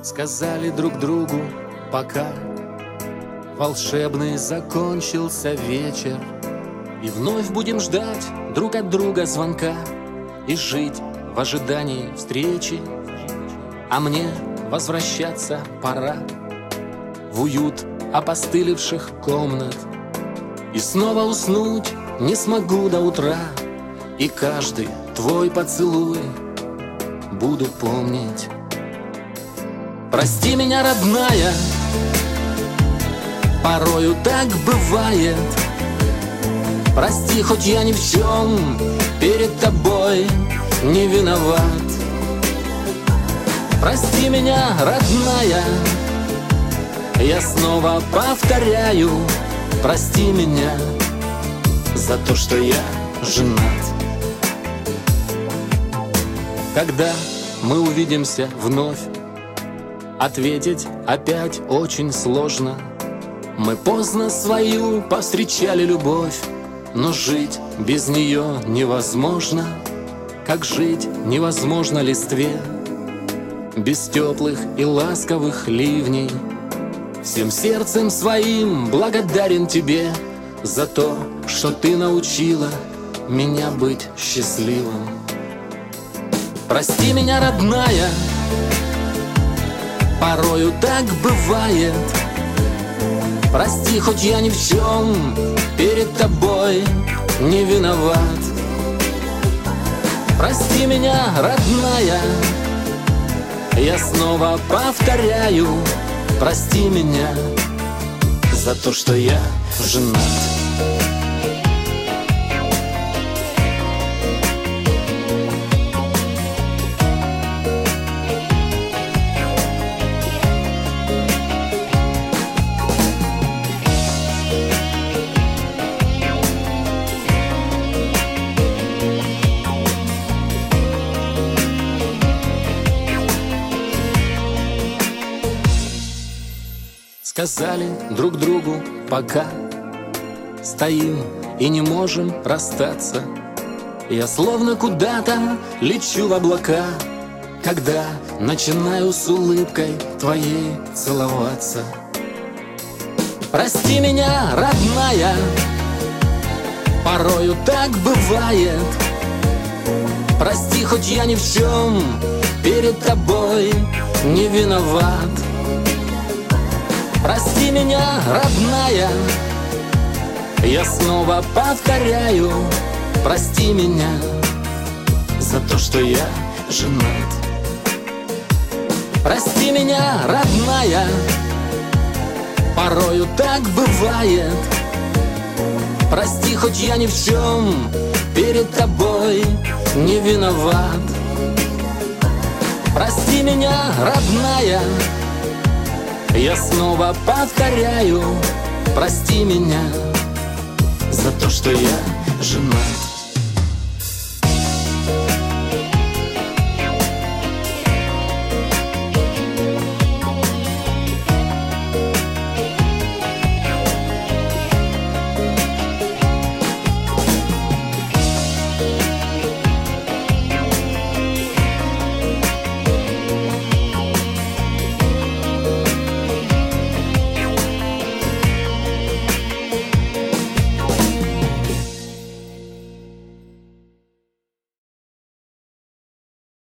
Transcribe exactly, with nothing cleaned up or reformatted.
Сказали друг другу пока. Волшебный закончился вечер, и вновь будем ждать друг от друга звонка и жить в ожидании встречи. А мне возвращаться пора в уют опостылевших комнат, и снова уснуть не смогу до утра, и каждый твой поцелуй буду помнить. Прости меня, родная, порою так бывает. Прости, хоть я ни в чем перед тобой не виноват. Прости меня, родная, я снова повторяю. Прости меня за то, что я женат. Когда мы увидимся вновь, ответить опять очень сложно. Мы поздно свою повстречали любовь, но жить без нее невозможно. Как жить невозможно листве без теплых и ласковых ливней. Всем сердцем своим благодарен тебе за то, что ты научила меня быть счастливым. Прости меня, родная, порою так бывает. Прости, хоть я ни в чем перед тобой не виноват. Прости меня, родная, я снова повторяю. Прости меня за то, что я женат. Сказали друг другу пока. Стоим и не можем расстаться. Я словно куда-то лечу в облака, когда начинаю с улыбкой твоей целоваться. Прости меня, родная, порою так бывает. Прости, хоть я ни в чем перед тобой не виноват. Прости меня, родная, я снова повторяю. Прости меня за то, что я женат. Прости меня, родная, порою так бывает. Прости, хоть я ни в чем перед тобой не виноват. Прости меня, родная, я снова повторяю. Прости меня за то, что я женат.